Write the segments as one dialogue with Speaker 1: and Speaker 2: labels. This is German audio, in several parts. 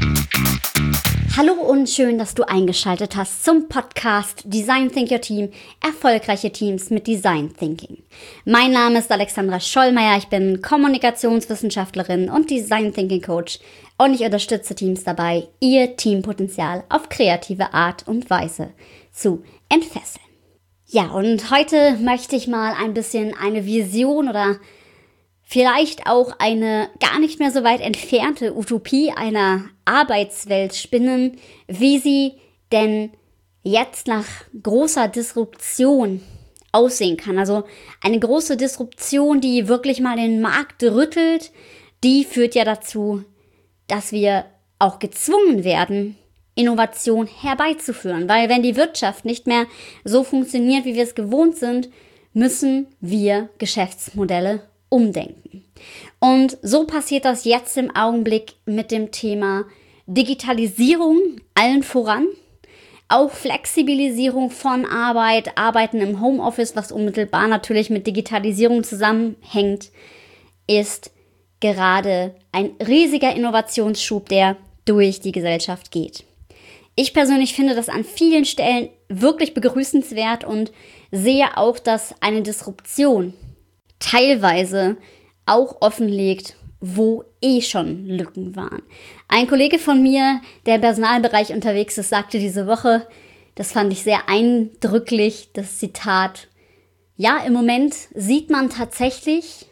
Speaker 1: Hallo und schön, dass du eingeschaltet hast zum Podcast Design Think Your Team – Erfolgreiche Teams mit Design Thinking. Mein Name ist Alexandra Schollmeier, ich bin Kommunikationswissenschaftlerin und Design Thinking Coach und ich unterstütze Teams dabei, ihr Teampotenzial auf kreative Art und Weise zu entfesseln. Ja, und heute möchte ich mal ein bisschen eine Vision oder vielleicht auch eine gar nicht mehr so weit entfernte Utopie einer Arbeitswelt spinnen, wie sie denn jetzt nach großer Disruption aussehen kann. Also eine große Disruption, die wirklich mal den Markt rüttelt, die führt ja dazu, dass wir auch gezwungen werden, Innovation herbeizuführen. Weil wenn die Wirtschaft nicht mehr so funktioniert, wie wir es gewohnt sind, müssen wir Geschäftsmodelle umdenken. Und so passiert das jetzt im Augenblick mit dem Thema Digitalisierung allen voran, auch Flexibilisierung von Arbeit, Arbeiten im Homeoffice, was unmittelbar natürlich mit Digitalisierung zusammenhängt, ist gerade ein riesiger Innovationsschub, der durch die Gesellschaft geht. Ich persönlich finde das an vielen Stellen wirklich begrüßenswert und sehe auch, dass eine Disruption teilweise auch offenlegt, wo schon Lücken waren. Ein Kollege von mir, der im Personalbereich unterwegs ist, sagte diese Woche, das fand ich sehr eindrücklich, das Zitat: Ja, im Moment sieht man tatsächlich,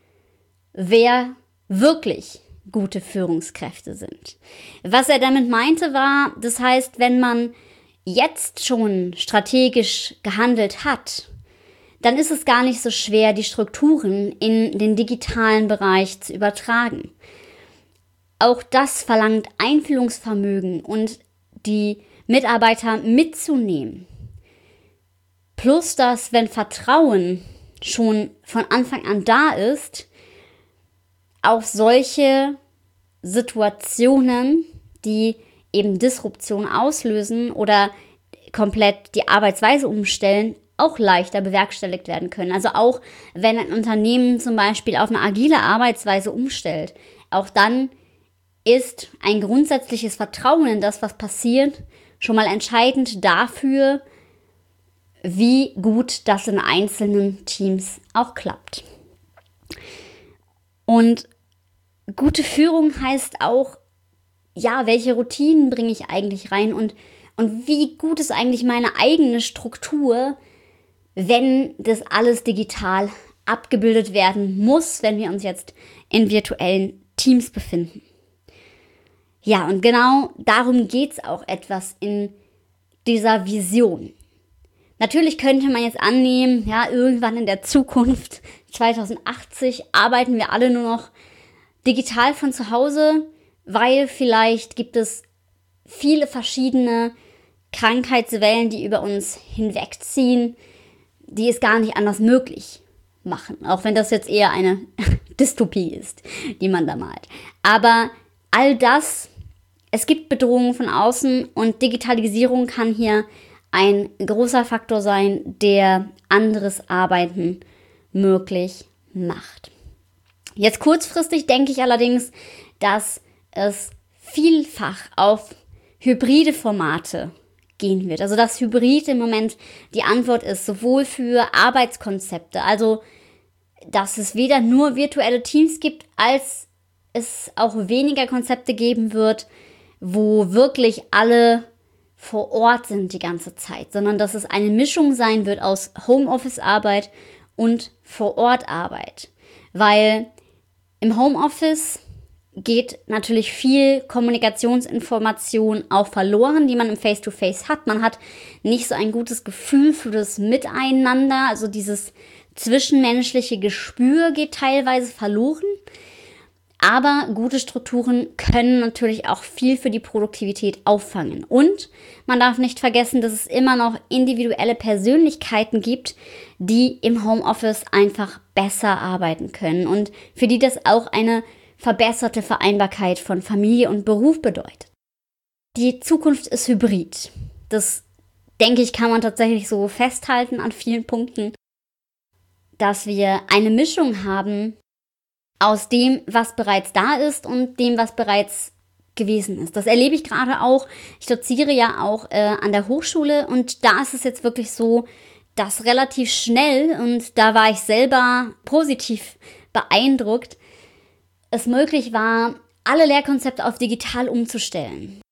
Speaker 1: wer wirklich gute Führungskräfte sind. Was er damit meinte war, das heißt, wenn man jetzt schon strategisch gehandelt hat, dann ist es gar nicht so schwer, die Strukturen in den digitalen Bereich zu übertragen. Auch das verlangt Einfühlungsvermögen und die Mitarbeiter mitzunehmen. Plus dass, wenn Vertrauen schon von Anfang an da ist, auch solche Situationen, die eben Disruption auslösen oder komplett die Arbeitsweise umstellen, auch leichter bewerkstelligt werden können. Also auch wenn ein Unternehmen zum Beispiel auf eine agile Arbeitsweise umstellt, auch dann ist ein grundsätzliches Vertrauen in das, was passiert, schon mal entscheidend dafür, wie gut das in einzelnen Teams auch klappt. Und gute Führung heißt auch, ja, welche Routinen bringe ich eigentlich rein und wie gut ist eigentlich meine eigene Struktur, wenn das alles digital abgebildet werden muss, wenn wir uns jetzt in virtuellen Teams befinden. Ja, und genau darum geht es auch etwas in dieser Vision. Natürlich könnte man jetzt annehmen, ja, irgendwann in der Zukunft, 2080, arbeiten wir alle nur noch digital von zu Hause, weil vielleicht gibt es viele verschiedene Krankheitswellen, die über uns hinwegziehen, die es gar nicht anders möglich machen. Auch wenn das jetzt eher eine Dystopie ist, die man da malt. Aber all das, es gibt Bedrohungen von außen und Digitalisierung kann hier ein großer Faktor sein, der anderes Arbeiten möglich macht. Jetzt kurzfristig denke ich allerdings, dass es vielfach auf hybride Formate gehen wird. Also dass Hybrid im Moment die Antwort ist, sowohl für Arbeitskonzepte, also dass es weder nur virtuelle Teams gibt, als es auch weniger Konzepte geben wird, wo wirklich alle vor Ort sind die ganze Zeit, sondern dass es eine Mischung sein wird aus Homeoffice-Arbeit und Vor-Ort-Arbeit. Weil im Homeoffice geht natürlich viel Kommunikationsinformation auch verloren, die man im Face-to-Face hat. Man hat nicht so ein gutes Gefühl für das Miteinander, also dieses zwischenmenschliche Gespür geht teilweise verloren. Aber gute Strukturen können natürlich auch viel für die Produktivität auffangen. Und man darf nicht vergessen, dass es immer noch individuelle Persönlichkeiten gibt, die im Homeoffice einfach besser arbeiten können und für die das auch eine verbesserte Vereinbarkeit von Familie und Beruf bedeutet. Die Zukunft ist hybrid. Das, denke ich, kann man tatsächlich so festhalten an vielen Punkten, dass wir eine Mischung haben aus dem, was bereits da ist und dem, was bereits gewesen ist. Das erlebe ich gerade auch. Ich doziere ja auch an der Hochschule und da ist es jetzt wirklich so, dass relativ schnell, und da war ich selber positiv beeindruckt, es möglich war, alle Lehrkonzepte auf digital umzustellen.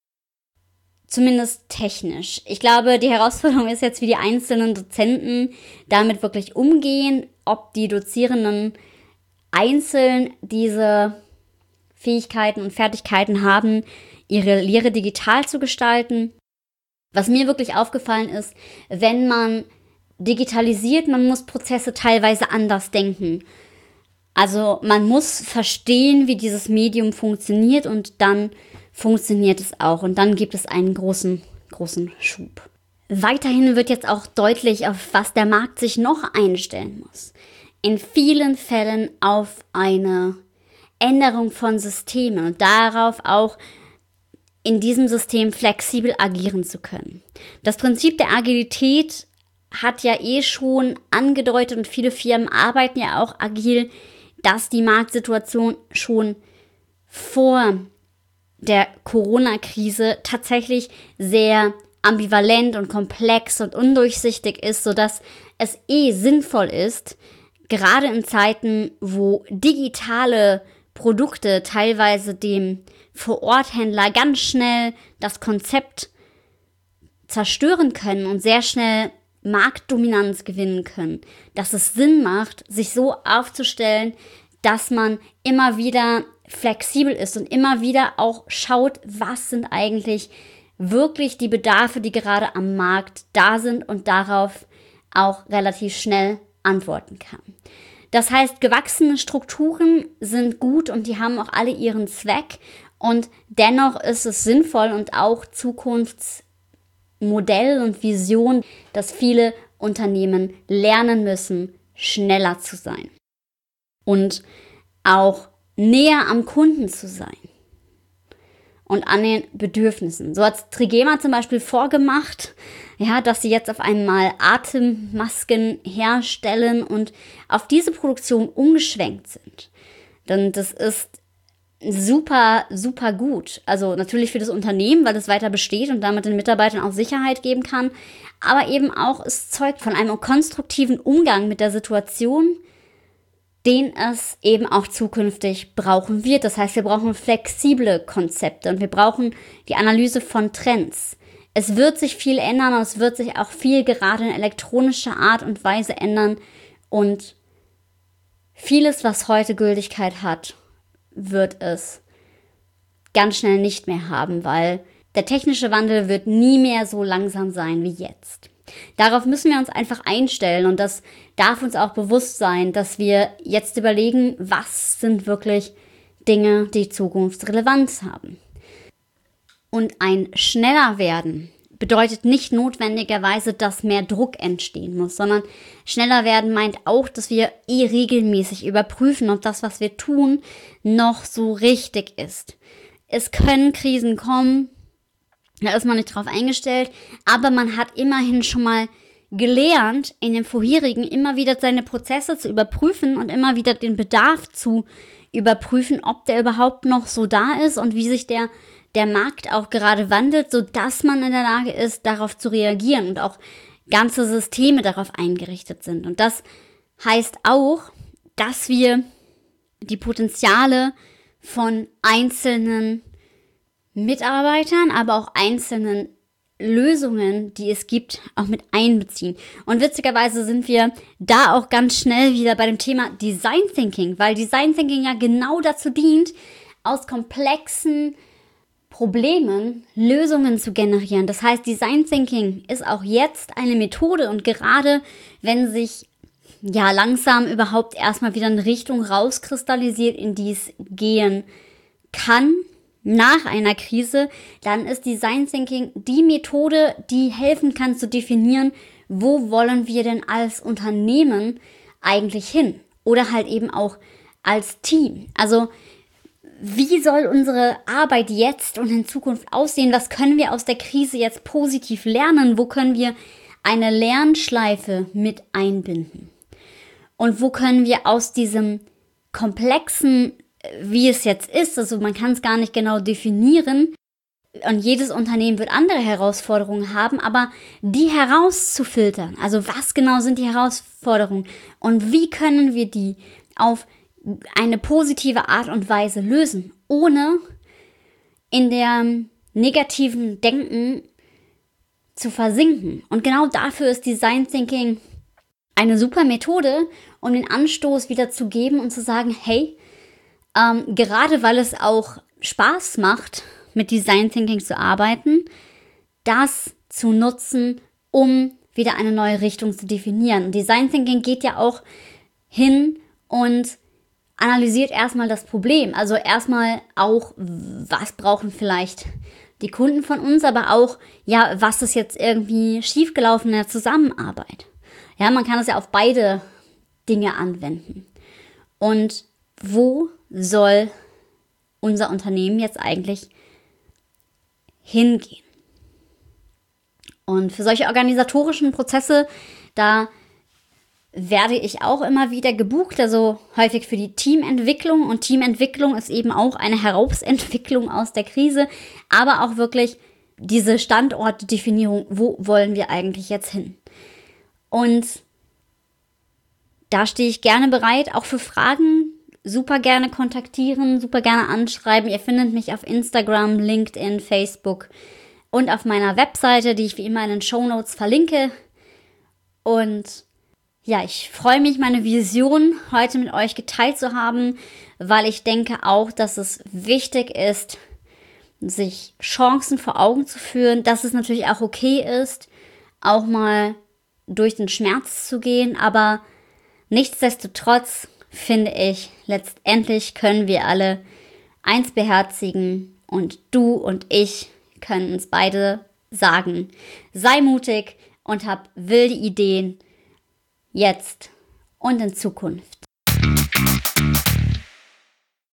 Speaker 1: Zumindest technisch. Ich glaube, die Herausforderung ist jetzt, wie die einzelnen Dozenten damit wirklich umgehen, ob die Dozierenden einzeln diese Fähigkeiten und Fertigkeiten haben, ihre Lehre digital zu gestalten. Was mir wirklich aufgefallen ist, wenn man digitalisiert, man muss Prozesse teilweise anders denken. Also man muss verstehen, wie dieses Medium funktioniert und dann funktioniert es auch. Und dann gibt es einen großen Schub. Weiterhin wird jetzt auch deutlich, auf was der Markt sich noch einstellen muss. In vielen Fällen auf eine Änderung von Systemen und darauf auch in diesem System flexibel agieren zu können. Das Prinzip der Agilität hat ja schon angedeutet und viele Firmen arbeiten ja auch agil, dass die Marktsituation schon vor der Corona-Krise tatsächlich sehr ambivalent und komplex und undurchsichtig ist, sodass es sinnvoll ist, gerade in Zeiten, wo digitale Produkte teilweise dem Vor-Ort-Händler ganz schnell das Konzept zerstören können und sehr schnell Marktdominanz gewinnen können, dass es Sinn macht, sich so aufzustellen, dass man immer wieder flexibel ist und immer wieder auch schaut, was sind eigentlich wirklich die Bedarfe, die gerade am Markt da sind und darauf auch relativ schnell antworten kann. Das heißt, gewachsene Strukturen sind gut und die haben auch alle ihren Zweck und dennoch ist es sinnvoll und auch Zukunftsmodell und Vision, dass viele Unternehmen lernen müssen, schneller zu sein und auch näher am Kunden zu sein und an den Bedürfnissen. So hat Trigema zum Beispiel vorgemacht, ja, dass sie jetzt auf einmal Atemmasken herstellen und auf diese Produktion umgeschwenkt sind. Denn das ist super, super gut. Also natürlich für das Unternehmen, weil es weiter besteht und damit den Mitarbeitern auch Sicherheit geben kann, aber eben auch, es zeugt von einem konstruktiven Umgang mit der Situation, den es eben auch zukünftig brauchen wird. Das heißt, wir brauchen flexible Konzepte und wir brauchen die Analyse von Trends. Es wird sich viel ändern und es wird sich auch viel gerade in elektronischer Art und Weise ändern und vieles, was heute Gültigkeit hat, wird es ganz schnell nicht mehr haben, weil der technische Wandel wird nie mehr so langsam sein wie jetzt. Darauf müssen wir uns einfach einstellen und das darf uns auch bewusst sein, dass wir jetzt überlegen, was sind wirklich Dinge, die Zukunftsrelevanz haben. Und ein schneller werden bedeutet nicht notwendigerweise, dass mehr Druck entstehen muss, sondern schneller werden meint auch, dass wir regelmäßig überprüfen, ob das, was wir tun, noch so richtig ist. Es können Krisen kommen, da ist man nicht drauf eingestellt, aber man hat immerhin schon mal gelernt, in dem vorherigen immer wieder seine Prozesse zu überprüfen und immer wieder den Bedarf zu überprüfen, ob der überhaupt noch so da ist und wie sich der Markt auch gerade wandelt, sodass man in der Lage ist, darauf zu reagieren und auch ganze Systeme darauf eingerichtet sind. Und das heißt auch, dass wir die Potenziale von einzelnen Mitarbeitern, aber auch einzelnen Lösungen, die es gibt, auch mit einbeziehen. Und witzigerweise sind wir da auch ganz schnell wieder bei dem Thema Design Thinking, weil Design Thinking ja genau dazu dient, aus komplexen Problemen Lösungen zu generieren. Das heißt, Design Thinking ist auch jetzt eine Methode und gerade wenn sich langsam überhaupt erstmal wieder eine Richtung rauskristallisiert, in die es gehen kann, nach einer Krise, dann ist Design Thinking die Methode, die helfen kann zu definieren, wo wollen wir denn als Unternehmen eigentlich hin? Oder halt eben auch als Team. Also wie soll unsere Arbeit jetzt und in Zukunft aussehen? Was können wir aus der Krise jetzt positiv lernen? Wo können wir eine Lernschleife mit einbinden? Und wo können wir aus diesem komplexen wie es jetzt ist. Also man kann es gar nicht genau definieren. Und jedes Unternehmen wird andere Herausforderungen haben, aber die herauszufiltern, also was genau sind die Herausforderungen und wie können wir die auf eine positive Art und Weise lösen, ohne in der negativen Denken zu versinken. Und genau dafür ist Design Thinking eine super Methode, um den Anstoß wieder zu geben und zu sagen, hey, gerade weil es auch Spaß macht, mit Design Thinking zu arbeiten, das zu nutzen, um wieder eine neue Richtung zu definieren. Und Design Thinking geht ja auch hin und analysiert erstmal das Problem. Also erstmal auch, was brauchen vielleicht die Kunden von uns, aber auch, ja, was ist jetzt irgendwie schiefgelaufen in der Zusammenarbeit. Ja, man kann es ja auf beide Dinge anwenden. Und wo soll unser Unternehmen jetzt eigentlich hingehen? Und für solche organisatorischen Prozesse, da werde ich auch immer wieder gebucht, also häufig für die Teamentwicklung. Und Teamentwicklung ist eben auch eine Herausentwicklung aus der Krise, aber auch wirklich diese Standortdefinierung, wo wollen wir eigentlich jetzt hin? Und da stehe ich gerne bereit, auch für Fragen. Super gerne kontaktieren, super gerne anschreiben. Ihr findet mich auf Instagram, LinkedIn, Facebook und auf meiner Webseite, die ich wie immer in den Shownotes verlinke. Und ja, ich freue mich, meine Vision heute mit euch geteilt zu haben, weil ich denke auch, dass es wichtig ist, sich Chancen vor Augen zu führen, dass es natürlich auch okay ist, auch mal durch den Schmerz zu gehen, aber nichtsdestotrotz finde ich, letztendlich können wir alle eins beherzigen und du und ich können uns beide sagen, sei mutig und hab wilde Ideen jetzt und in Zukunft.